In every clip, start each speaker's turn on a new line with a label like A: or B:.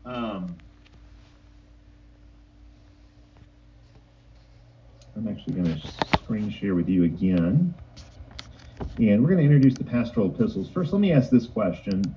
A: Um, I'm actually going to screen share with you again. And we're going to introduce the pastoral epistles. First, let me ask this question.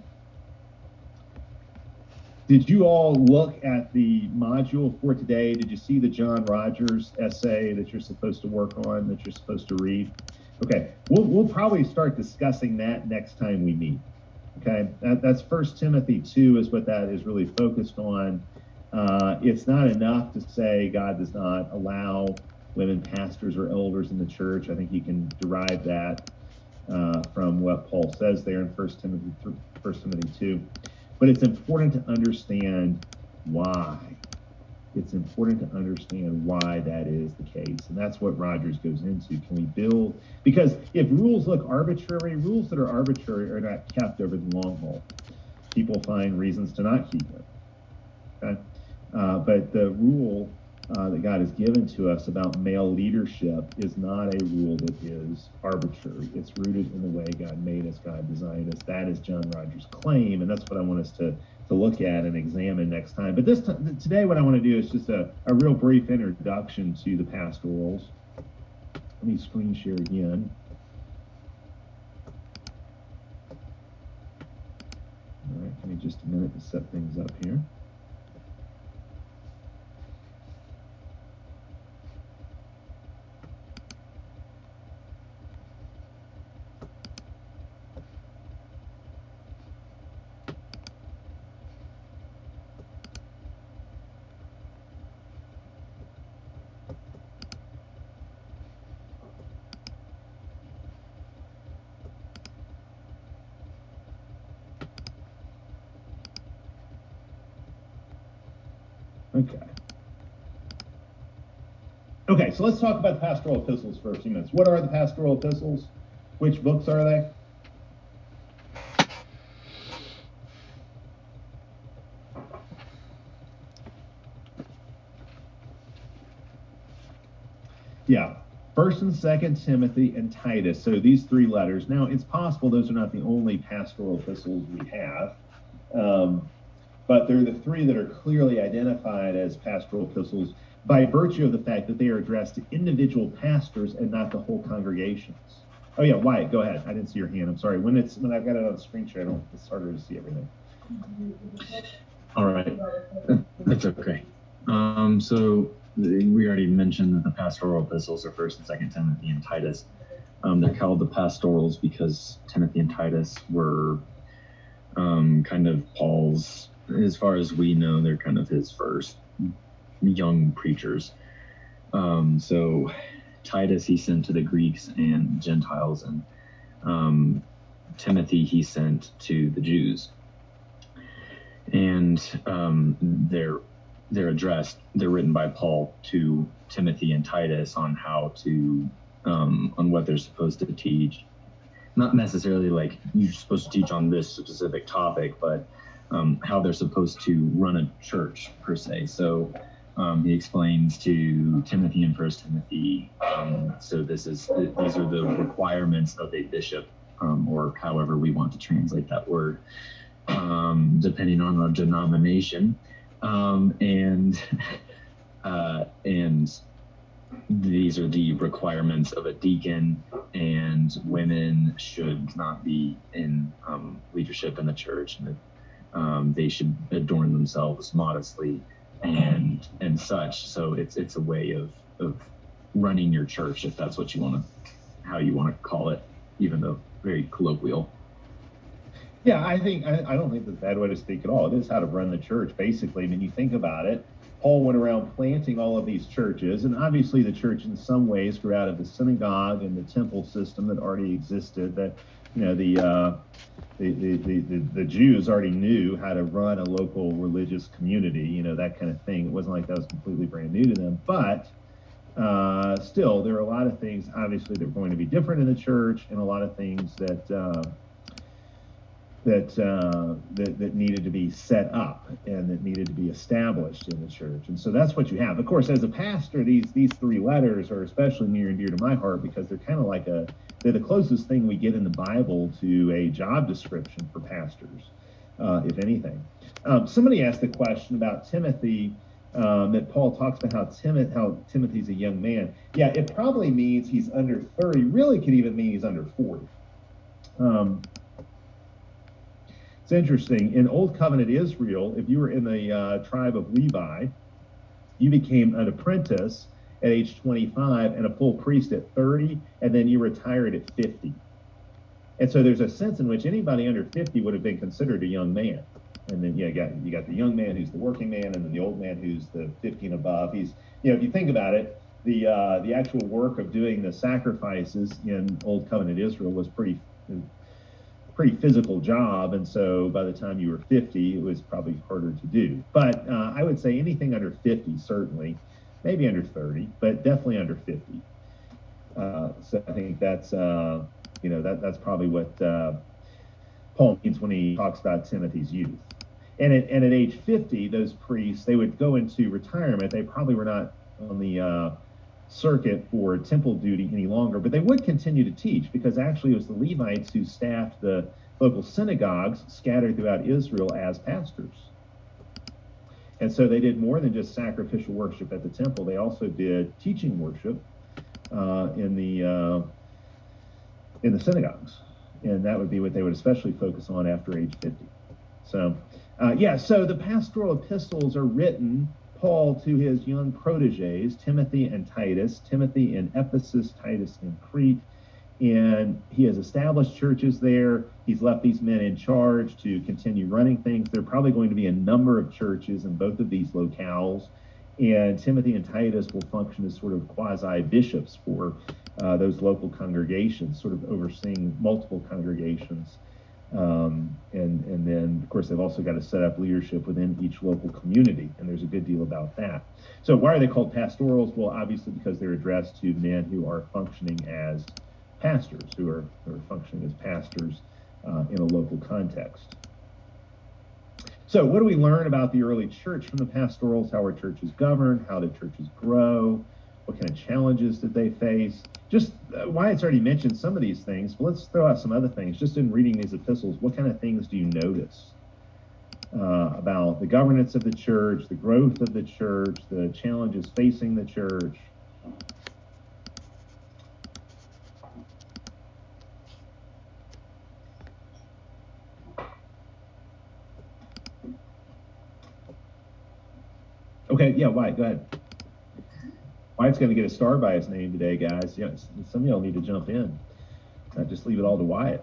A: Did you all look at the module for today? Did you see the John Rogers essay that you're supposed to work on, that you're supposed to read? Okay, we'll probably start discussing that next time we meet. Okay, that's 1 Timothy 2 is what that is really focused on. It's not enough to say God does not allow women pastors or elders in the church. I think you can derive that from what Paul says there in 1 Timothy 2. But it's important to understand why. It's important to understand why that is the case. And that's what Rogers goes into. Can we build? Because if rules look arbitrary, rules that are arbitrary are not kept over the long haul. People find reasons to not keep them. Okay? But the rule that God has given to us about male leadership is not a rule that is arbitrary. It's rooted in the way God made us, God designed us. That is John Rogers' claim, and that's what I want us to look at and examine next time. But today what I want to do is just a real brief introduction to the pastorals. Let me screen share again. All right, give me just a minute to set things up here. Okay, so let's talk about the pastoral epistles for a few minutes. What are the pastoral epistles? Which books are they? Yeah, 1st and 2nd Timothy and Titus. So these three letters. Now, it's possible those are not the only pastoral epistles we have, but they're the three that are clearly identified as pastoral epistles by virtue of the fact that they are addressed to individual pastors and not the whole congregations. Oh yeah, Wyatt, go ahead. I didn't see your hand. I'm sorry. When I've got it on the screen share, it's harder to see everything.
B: All right, that's okay. So we already mentioned that the pastoral epistles are 1st and 2nd Timothy and Titus. They're called the pastorals because Timothy and Titus were kind of Paul's, as far as we know, they're kind of his first young preachers. So Titus he sent to the Greeks and Gentiles, and Timothy he sent to the Jews. And they're written by Paul to Timothy and Titus on how to on what they're supposed to teach. Not necessarily like you're supposed to teach on this specific topic, but how they're supposed to run a church per se. So he explains to Timothy in 1 Timothy. So these are the requirements of a bishop, or however we want to translate that word, depending on our denomination. And these are the requirements of a deacon, and women should not be in leadership in the church, and they should adorn themselves modestly and such. So it's a way of running your church, if that's what how you want to call it, even though very colloquial.
A: Yeah, I don't think that's a bad way to speak at all. It is how to run the church, basically. I mean, you think about it. Paul went around planting all of these churches, and obviously the church in some ways grew out of the synagogue and the temple system that already existed. That the Jews already knew how to run a local religious community, that kind of thing. It wasn't like that was completely brand new to them, but still, there are a lot of things obviously that were going to be different in the church, and a lot of things that needed to be set up and that needed to be established in the church. And so that's what you have. Of course, as a pastor, these three letters are especially near and dear to my heart because they're kind of like they're the closest thing we get in the Bible to a job description for pastors. if anything. Somebody asked a question about Timothy, that Paul talks about how Timothy's a young man. Yeah, it probably means he's under 30. Really could even mean he's under 40. It's interesting. In Old Covenant Israel, if you were in the tribe of Levi, you became an apprentice at age 25 and a full priest at 30, and then you retired at 50. And so there's a sense in which anybody under 50 would have been considered a young man. And then you got the young man who's the working man, and then the old man who's the 50 and above. He's, if you think about it, the actual work of doing the sacrifices in Old Covenant Israel was pretty physical job, and so by the time you were 50, it was probably harder to do. But I would say anything under 50, certainly, maybe under 30, but definitely under 50. So I think that's that's probably what Paul means when he talks about Timothy's youth. And at age 50, those priests, they would go into retirement. They probably were not on the circuit for temple duty any longer, but they would continue to teach, because actually it was the Levites who staffed the local synagogues scattered throughout Israel as pastors. And so they did more than just sacrificial worship at the temple. They also did teaching worship in the synagogues, and that would be what they would especially focus on after age 50. So so the pastoral epistles are written, Paul to his young proteges, Timothy and Titus, Timothy in Ephesus, Titus in Crete, and he has established churches there. He's left these men in charge to continue running things. There are probably going to be a number of churches in both of these locales, and Timothy and Titus will function as sort of quasi-bishops for those local congregations, sort of overseeing multiple congregations. And then, of course, they've also got to set up leadership within each local community, and there's a good deal about that. So why are they called pastorals? Well, obviously because they're addressed to men who are functioning as pastors, who are functioning as pastors in a local context. So what do we learn about the early church from the pastorals? How were churches governed? How did churches grow? What kind of challenges did they face? Just Wyatt's already mentioned some of these things, but let's throw out some other things. Just in reading these epistles, what kind of things do you notice about the governance of the church, the growth of the church, the challenges facing the church? Okay, yeah, Wyatt, go ahead. Wyatt's going to get a star by his name today, guys. Yeah, some of y'all need to jump in. Just leave it all to Wyatt.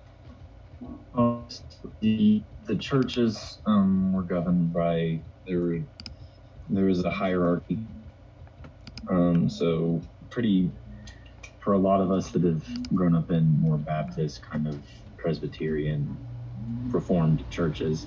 B: The churches were governed by there was a hierarchy. So pretty, for a lot of us that have grown up in more Baptist kind of Presbyterian Reformed churches,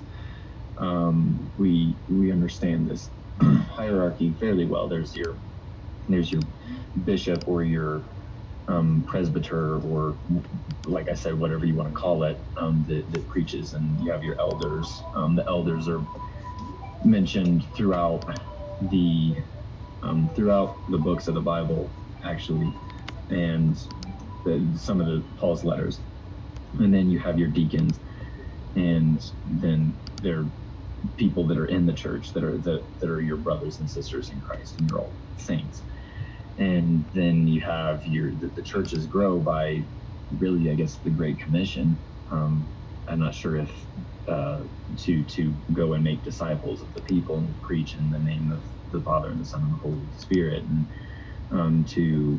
B: we understand this hierarchy fairly well. There's your bishop or your presbyter, or like I said, whatever you want to call it, that preaches, and you have your elders. The elders are mentioned throughout the books of the Bible, actually, and some of Paul's letters. And then you have your deacons, and then they're people that are in the church that are your brothers and sisters in Christ, and you're all saints. And then you have the churches grow by, really, I guess, the Great Commission. I'm not sure if to go and make disciples of the people and preach in the name of the Father and the Son and the Holy Spirit, and to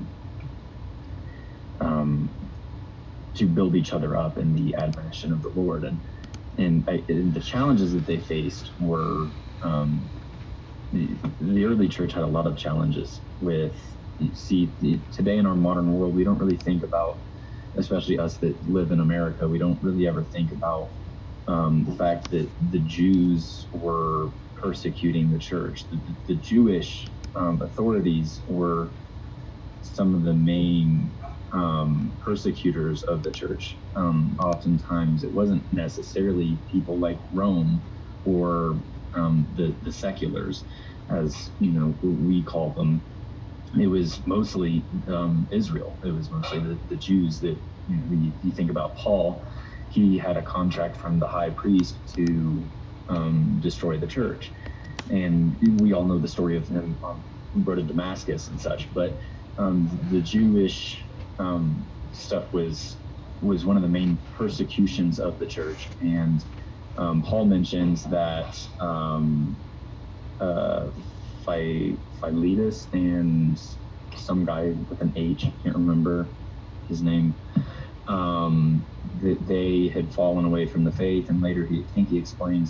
B: build each other up in the admonition of the Lord. And the challenges that they faced were, the early church had a lot of challenges with. You see, today in our modern world, we don't really think about, especially us that live in America, we don't really ever think about the fact that the Jews were persecuting the church. The Jewish authorities were some of the main persecutors of the church. Oftentimes, it wasn't necessarily people like Rome or the seculars, as we call them. It was mostly Israel. It was mostly the Jews that, you think about Paul he had a contract from the high priest to destroy the church. And we all know the story of him on the road to Damascus and such. But the Jewish stuff was one of the main persecutions of the church. And Paul mentions that Philetus and some guy with an H, I can't remember his name, that they had fallen away from the faith. And later he explains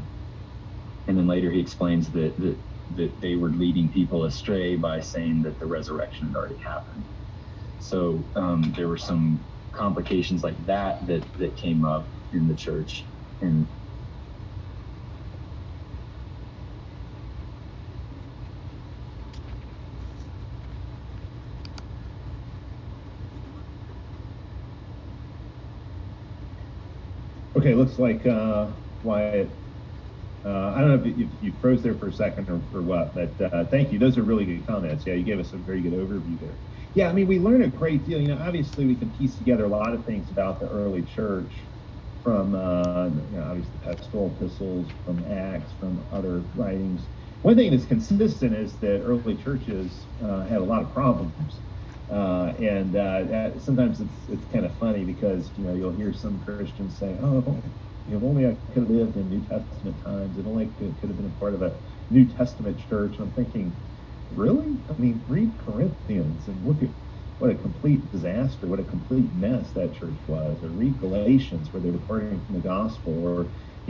B: that they were leading people astray by saying that the resurrection had already happened. So there were some complications like that came up in the church. And
A: okay, looks like Wyatt. I don't know if you froze there for a second or what, but thank you. Those are really good comments. Yeah, you gave us a very good overview there. Yeah, I mean, we learn a great deal. Obviously, we can piece together a lot of things about the early church from, obviously, the pastoral epistles, from Acts, from other writings. One thing that's consistent is that early churches had a lot of problems. And sometimes it's kind of funny because, you'll hear some Christians say, oh, if only I could have lived in New Testament times, if only I could have been a part of a New Testament church. And I'm thinking, really? I mean, read Corinthians and look at what a complete disaster, what a complete mess that church was. Or read Galatians, where they're departing from the gospel. Or,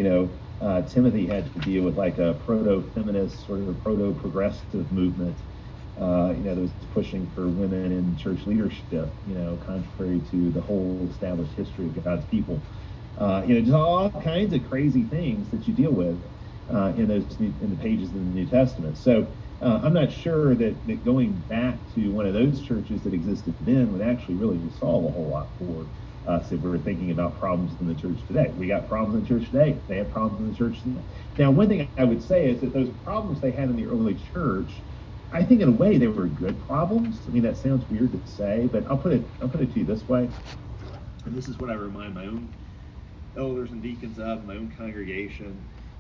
A: Timothy had to deal with like a proto-feminist, sort of a proto-progressive movement, that was pushing for women in church leadership, contrary to the whole established history of God's people. Just all kinds of crazy things that you deal with in the pages of the New Testament. So I'm not sure that going back to one of those churches that existed then would actually really solve a whole lot for us if we're thinking about problems in the church today. We got problems in the church today. They have problems in the church today. Now, one thing I would say is that those problems they had in the early church, I think in a way they were good problems. I mean, that sounds weird to say, but I'll put it to you this way. And this is what I remind my own elders and deacons of, my own congregation.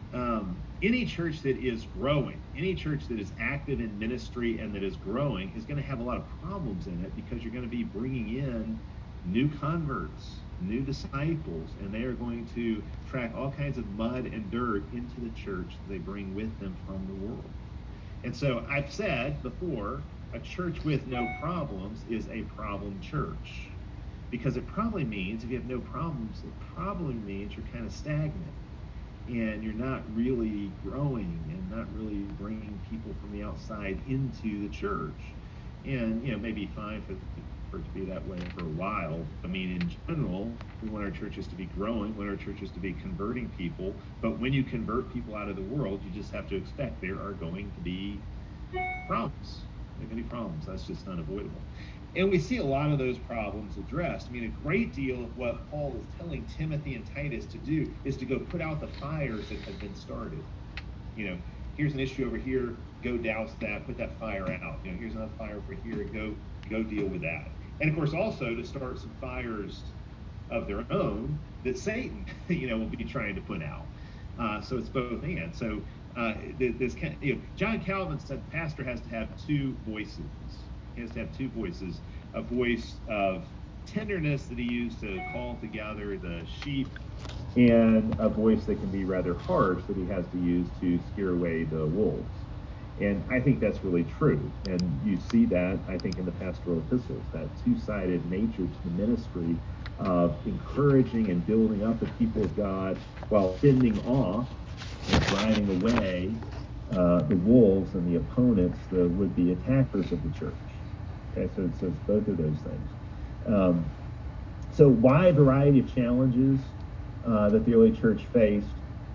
A: Any church that is growing, any church that is active in ministry and that is growing is going to have a lot of problems in it, because you're going to be bringing in new converts, new disciples, and they are going to track all kinds of mud and dirt into the church that they bring with them from the world. And so I've said before, a church with no problems is a problem church, because it probably means, if you have no problems, it probably means you're kind of stagnant and you're not really growing and not really bringing people from the outside into the church. And, it may be fine for it to be that way for a while. I mean, in general, we want our churches to be growing, we want our churches to be converting people. But when you convert people out of the world, you just have to expect there are going to be problems. There are going to be problems. That's just unavoidable. And we see a lot of those problems addressed. I mean, a great deal of what Paul is telling Timothy and Titus to do is to go put out the fires that have been started. Here's an issue over here, go douse that, put that fire out. Here's another fire over here, go deal with that. And of course, also to start some fires of their own that Satan, will be trying to put out. So it's both and. So this kind John Calvin said the pastor has to have two voices. He has to have two voices, a voice of tenderness that he used to call together the sheep, and a voice that can be rather harsh that he has to use to scare away the wolves. And I think that's really true. And you see that, I think, in the pastoral epistles, that two-sided nature to the ministry of encouraging and building up the people of God while fending off and driving away the wolves and the opponents, the would-be attackers of the church. Okay, so it's both of those things. So wide variety of challenges that the early church faced.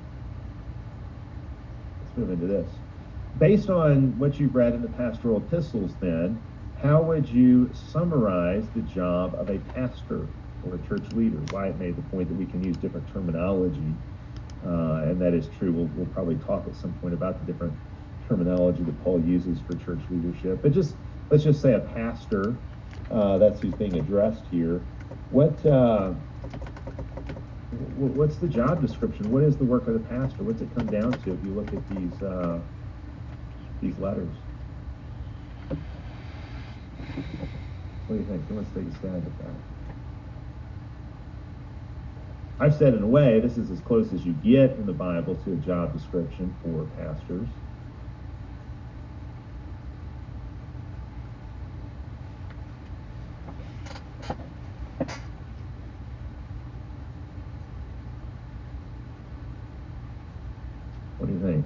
A: Let's move into this. Based on what you've read in the pastoral epistles, then, how would you summarize the job of a pastor or a church leader? Wyatt made the point that we can use different terminology, and that is true. We'll probably talk at some point about the different terminology that Paul uses for church leadership. But let's just say a pastor, that's who's being addressed here. What What's the job description? What is the work of the pastor? What's it come down to if you look at these letters? What do you think? Who wants to take a stab at that? I've said in a way, this is as close as you get in the Bible to a job description for pastors. What do you think?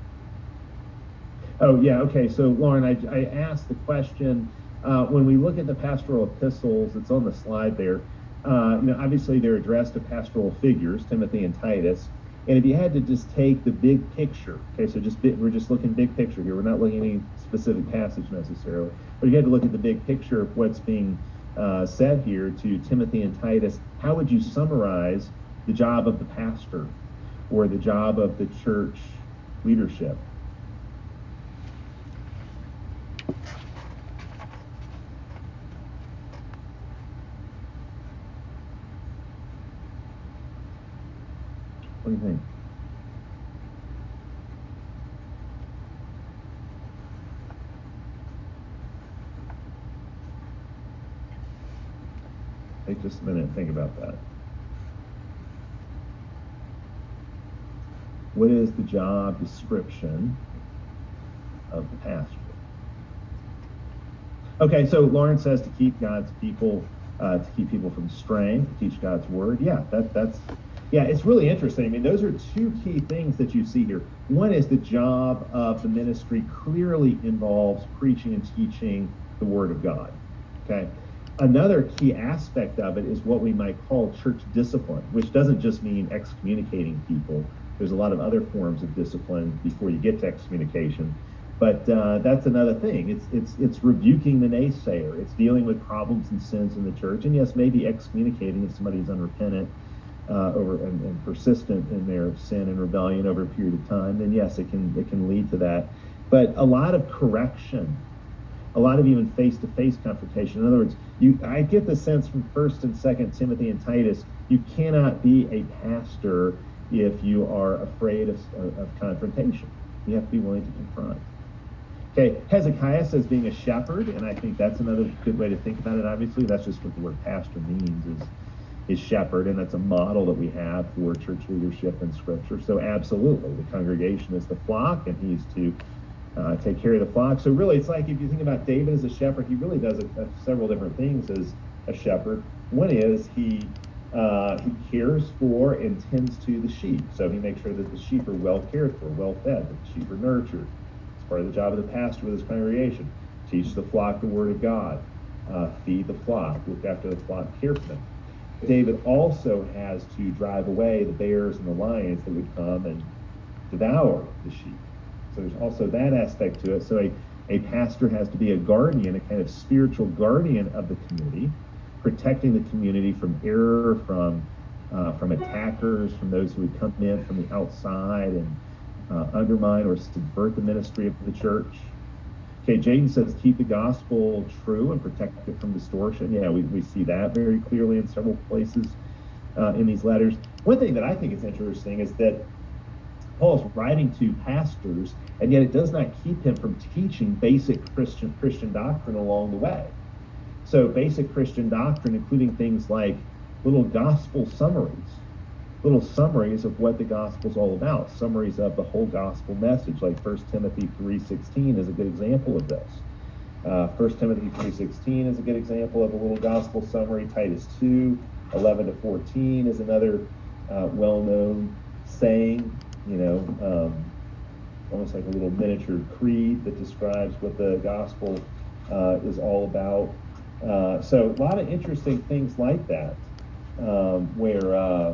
A: Oh, yeah, okay. So, Lauren, I asked the question, when we look at the pastoral epistles, it's on the slide there. Obviously they're addressed to pastoral figures, Timothy and Titus. And if you had to just take the big picture, okay, so we're just looking big picture here. We're not looking at any specific passage necessarily, but if you had to look at the big picture of what's being said here to Timothy and Titus, how would you summarize the job of the pastor or the job of the church leadership? What do you think? Take just a minute and think about that. What is the job description of the pastor? Okay, so Lawrence says to keep God's people, to keep people from straying, to teach God's word. Yeah, it's really interesting. I mean, those are two key things that you see here. One is the job of the ministry clearly involves preaching and teaching the word of God. Okay. Another key aspect of it is what we might call church discipline, which doesn't just mean excommunicating people. There's a lot of other forms of discipline before you get to excommunication. But that's another thing. It's rebuking the naysayer. It's dealing with problems and sins in the church. And yes, maybe excommunicating if somebody's unrepentant and persistent in their sin and rebellion over a period of time. Then yes, it can lead to that. But a lot of correction, a lot of even face-to-face confrontation. In other words, I get the sense from 1st and 2nd Timothy and Titus, you cannot be a pastor if you are afraid of confrontation. You have to be willing to confront. Okay, Hezekiah says being a shepherd, and I think that's another good way to think about it. Obviously, that's just what the word pastor means is shepherd, and that's a model that we have for church leadership in Scripture. So absolutely, the congregation is the flock, and he's to take care of the flock. So really, it's like if you think about David as a shepherd, he really does several different things as a shepherd. One is he cares for and tends to the sheep. So he makes sure that the sheep are well cared for, well fed, that the sheep are nurtured. It's part of the job of the pastor with his congregation. Teach the flock the word of God. Feed the flock. Look after the flock, care for them. David also has to drive away the bears and the lions that would come and devour the sheep. So there's also that aspect to it. So a pastor has to be a guardian, a kind of spiritual guardian of the community, protecting the community from error, from attackers, from those who would come in from the outside and undermine or subvert the ministry of the church. Okay, Jaden says keep the gospel true and protect it from distortion. Yeah, we see that very clearly in several places in these letters. One thing that I think is interesting is that Paul's writing to pastors, and yet it does not keep him from teaching basic Christian doctrine along the way. So basic Christian doctrine, including things like little gospel summaries of what the gospel's all about, summaries of the whole gospel message, like 1 Timothy 3:16 is a good example of this. 1 Timothy 3:16 is a good example of a little gospel summary. Titus 2:11-14 is another well-known saying, almost like a little miniature creed that describes what the gospel is all about. So a lot of interesting things like that, where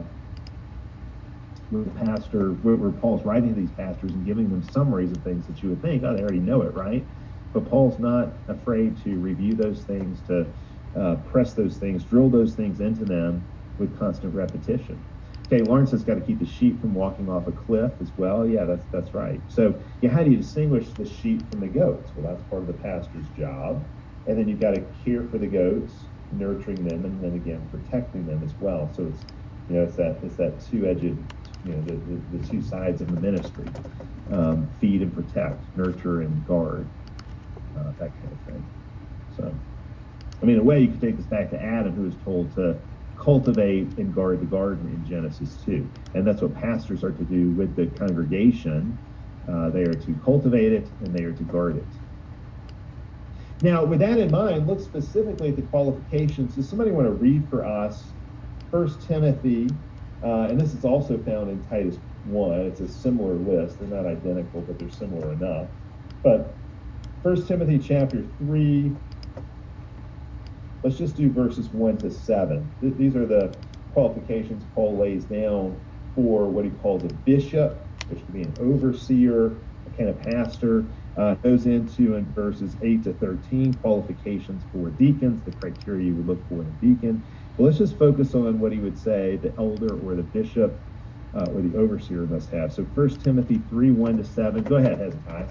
A: Paul's writing to these pastors and giving them summaries of things that you would think, oh, they already know it, right? But Paul's not afraid to review those things, to press those things, drill those things into them with constant repetition. Okay, Lawrence has got to keep the sheep from walking off a cliff as well. Yeah, that's right. So how do you distinguish the sheep from the goats? Well, that's part of the pastor's job. And then you've got to care for the goats, nurturing them, and then again, protecting them as well. So it's It's that two-edged, the two sides of the ministry: feed and protect, nurture and guard, that kind of thing. So, I mean, in a way, you could take this back to Adam, who was told to cultivate and guard the garden in Genesis 2, and that's what pastors are to do with the congregation. They are to cultivate it and they are to guard it. Now, with that in mind, look specifically at the qualifications. Does somebody want to read for us 1 Timothy, and this is also found in Titus 1. It's a similar list. They're not identical, but they're similar enough. But 1 Timothy chapter 3, let's just do verses 1 to 7. These are the qualifications Paul lays down for what he calls a bishop, which could be an overseer, a kind of pastor. Goes into in verses 8 to 13 qualifications for deacons, the criteria you would look for in a deacon. But let's just focus on what he would say the elder or the bishop or the overseer must have. So 1 Timothy 3, 1 to 7. Go ahead, Hezekiah.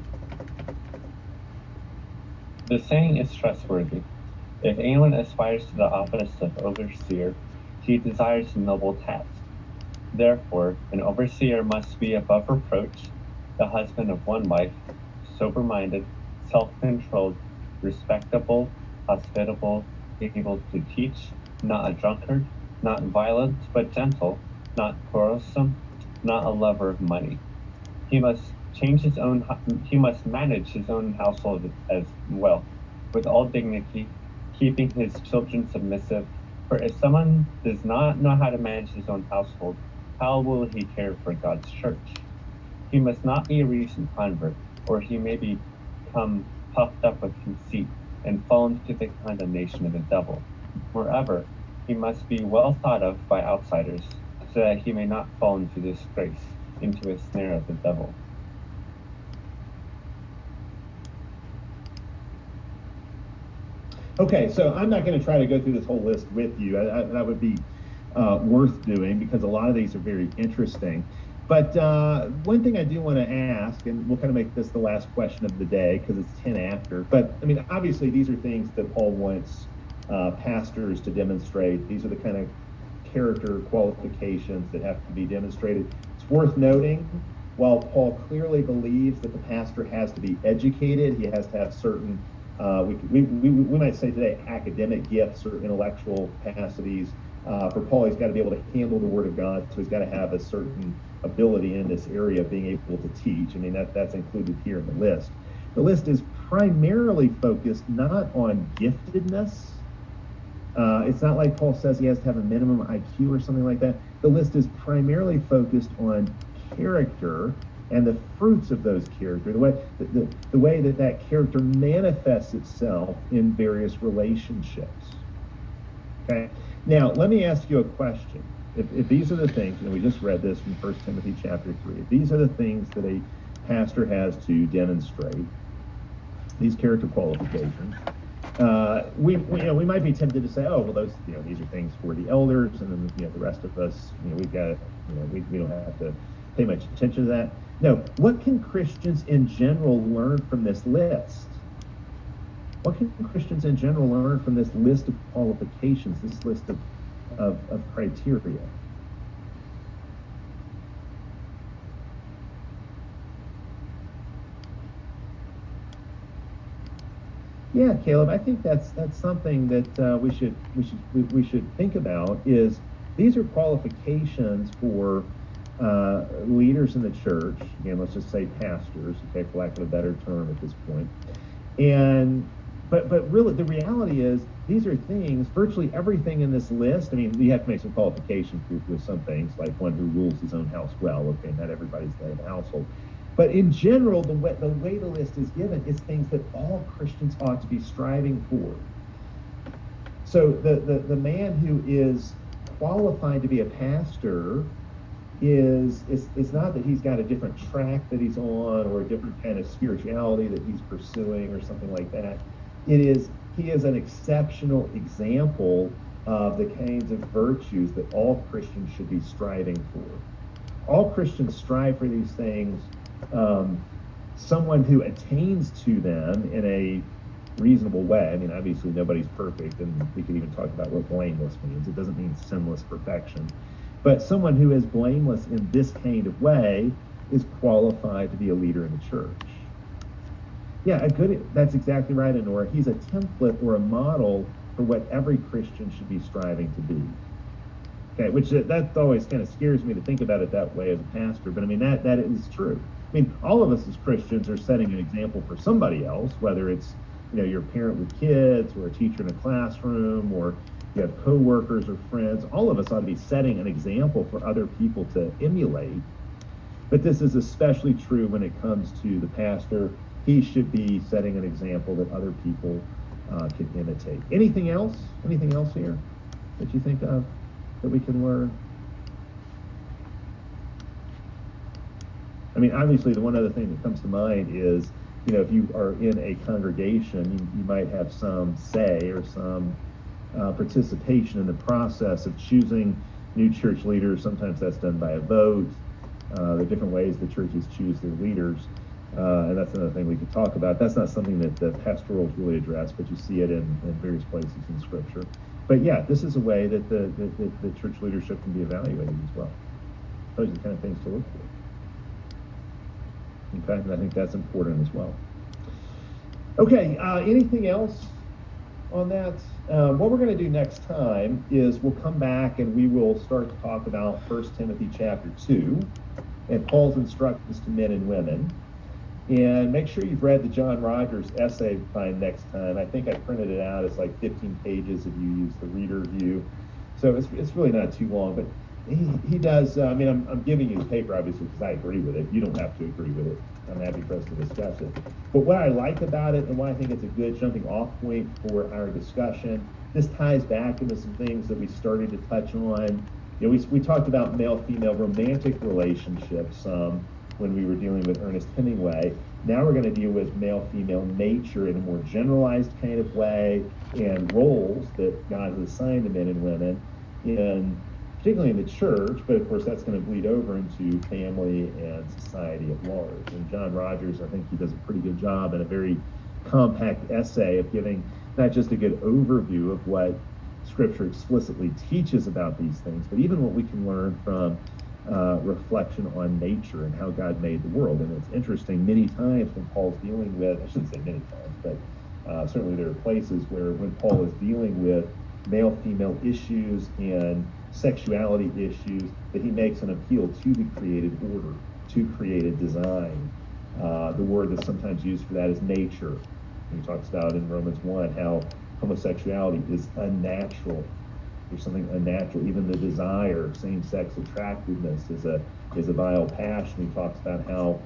C: The saying is trustworthy. If anyone aspires to the office of overseer, he desires a noble task. Therefore, an overseer must be above reproach, the husband of one wife, sober-minded, self-controlled, respectable, hospitable, able to teach, not a drunkard, not violent but gentle, not quarrelsome, not a lover of money. He must manage his own household as well, with all dignity, keeping his children submissive. For if someone does not know how to manage his own household, how will he care for God's church? He must not be a recent convert, or he may become puffed up with conceit and fall into the condemnation of the devil. Moreover, he must be well thought of by outsiders, so that he may not fall into disgrace, into a snare of the devil.
A: Okay, so I'm not going to try to go through this whole list with you. That would be worth doing because a lot of these are very interesting. But one thing I do want to ask, and we'll kind of make this the last question of the day because it's 10 after. But I mean, obviously, these are things that Paul wants pastors to demonstrate. These are the kind of character qualifications that have to be demonstrated. It's worth noting, while Paul clearly believes that the pastor has to be educated, he has to have certain, we might say today, academic gifts or intellectual capacities. For Paul, he's got to be able to handle the Word of God, so he's got to have a certain ability in this area of being able to teach. I mean, that's included here in the list. The list is primarily focused not on giftedness. It's not like Paul says he has to have a minimum IQ or something like that. The list is primarily focused on character and the fruits of those character, the way that character manifests itself in various relationships. Okay. Now, let me ask you a question. If these are the things, we just read this from 1 Timothy chapter 3, if these are the things that a pastor has to demonstrate, these character qualifications, we might be tempted to say, oh, well, those, these are things for the elders, and then, the rest of us, we've got, we don't have to pay much attention to that. No, what can Christians in general learn from this list? What can Christians in general learn from this list of qualifications, this list of criteria? Yeah, Caleb, I think that's something that we should think about. Is these are qualifications for leaders in the church. Again, let's just say pastors, okay, for lack of a better term at this point. And but really, the reality is these are things. Virtually everything in this list. I mean, you have to make some qualifications with some things, like one who rules his own house well. Okay, not everybody's the head of the household. But in general, the way the list is given is things that all Christians ought to be striving for. So the man who is qualified to be a pastor is not that he's got a different track that he's on or a different kind of spirituality that he's pursuing or something like that. It is he is an exceptional example of the kinds of virtues that all Christians should be striving for. All Christians strive for these things. Someone who attains to them in reasonable way. I mean, obviously nobody's perfect, and we could even talk about what blameless means. It doesn't mean sinless perfection. But someone who is blameless in this kind of way is qualified to be a leader in the church. Yeah, that's exactly right, Honora. He's a template or a model for what every Christian should be striving to be. Okay, which that always kind of scares me to think about it that way as a pastor, but I mean, that is true. I mean, all of us as Christians are setting an example for somebody else, whether it's, you're a parent with kids or a teacher in a classroom, or you have coworkers or friends. All of us ought to be setting an example for other people to emulate. But this is especially true when it comes to the pastor. He should be setting an example that other people can imitate. Anything else? Anything else here that you think of that we can learn? I mean, obviously, the one other thing that comes to mind is, if you are in a congregation, you might have some say or some participation in the process of choosing new church leaders. Sometimes that's done by a vote. There are different ways the churches choose their leaders. And that's another thing we could talk about. That's not something that the pastorals really address, but you see it in various places in Scripture. But yeah, this is a way that the church leadership can be evaluated as well. Those are the kind of things to look for. Okay, and I think that's important as well. Okay, anything else on that? What we're going to do next time is we'll come back and we will start to talk about 1 Timothy chapter 2 and Paul's instructions to men and women. And make sure you've read the John Rogers essay by next time. I think I printed it out. It's like 15 pages if you use the reader view. So it's really not too long, but he does. I mean, I'm giving you the paper, obviously, because I agree with it. You don't have to agree with it. I'm happy for us to discuss it. But what I like about it and why I think it's a good jumping off point for our discussion, this ties back into some things that we started to touch on. We talked about male-female romantic relationships when we were dealing with Ernest Hemingway. Now we're going to deal with male-female nature in a more generalized kind of way, and roles that God has assigned to men and women, particularly in the church, but of course that's going to bleed over into family and society at large. And John Rogers, I think he does a pretty good job in a very compact essay of giving not just a good overview of what Scripture explicitly teaches about these things, but even what we can learn from reflection on nature and how God made the world. And it's interesting, many times when Paul's dealing with, I shouldn't say many times, but certainly there are places where when Paul is dealing with male-female issues and sexuality issues, that he makes an appeal to the created order, to created design. The word that's sometimes used for that is nature. He talks about in Romans 1 how homosexuality is unnatural. There's something unnatural. Even the desire, same-sex attractiveness is a vile passion. He talks about how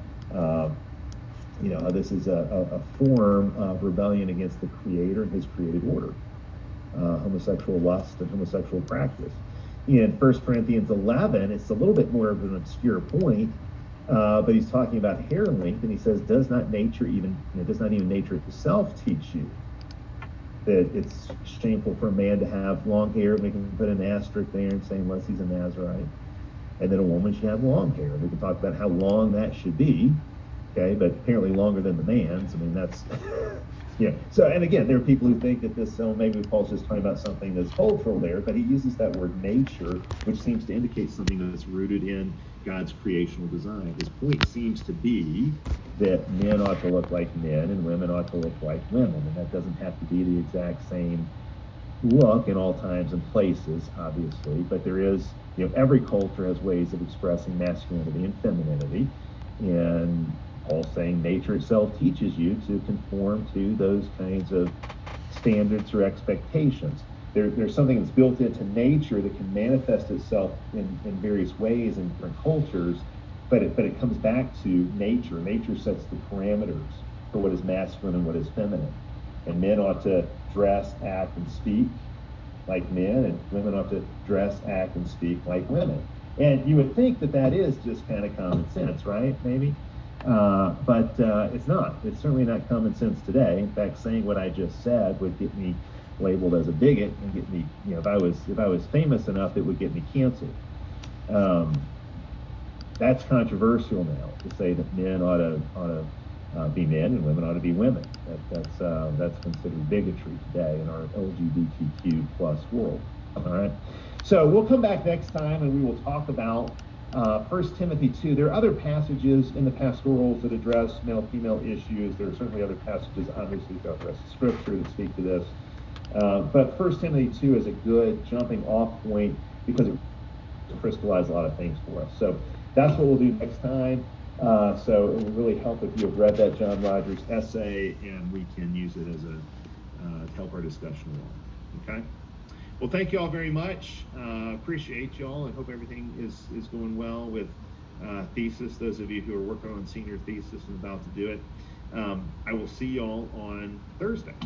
A: this is a form of rebellion against the Creator and His created order. Homosexual lust and homosexual practice. In 1 Corinthians 11, it's a little bit more of an obscure point, but he's talking about hair length, and he says, does not even nature itself teach you that it's shameful for a man to have long hair? We can put an asterisk there and say, unless he's a Nazarite. And then a woman should have long hair. We can talk about how long that should be, okay, but apparently longer than the man's. I mean, that's, yeah. So, and again, there are people who think that maybe Paul's just talking about something that's cultural there, but he uses that word nature, which seems to indicate something that's rooted in God's creational design. His point seems to be that men ought to look like men and women ought to look like women, and that doesn't have to be the exact same look in all times and places, obviously, but there is, every culture has ways of expressing masculinity and femininity, and Paul's saying nature itself teaches you to conform to those kinds of standards or expectations. There's something that's built into nature that can manifest itself in various ways in different cultures, but it comes back to nature. Nature sets the parameters for what is masculine and what is feminine. And men ought to dress, act, and speak like men, and women ought to dress, act, and speak like women. And you would think that is just kind of common sense, right? Maybe. But it's not. It's certainly not common sense today. In fact, saying what I just said would get me labeled as a bigot and get me, if I was famous enough, it would get me canceled. That's controversial now, to say that men ought to be men and women ought to be women. That's considered bigotry today in our LGBTQ plus world. All right. So we'll come back next time and we will talk about 1 Timothy 2. There are other passages in the pastorals that address male-female issues. There are certainly other passages, obviously, throughout the rest of Scripture that speak to this. But 1 Timothy 2 is a good jumping off point because it crystallizes a lot of things for us. So that's what we'll do next time. So it will really help if you have read that John Rogers essay, and we can use it as to help our discussion along. Okay? Well, thank you all very much. Appreciate y'all, and hope everything is going well with thesis. Those of you who are working on senior thesis and about to do it. I will see y'all on Thursday.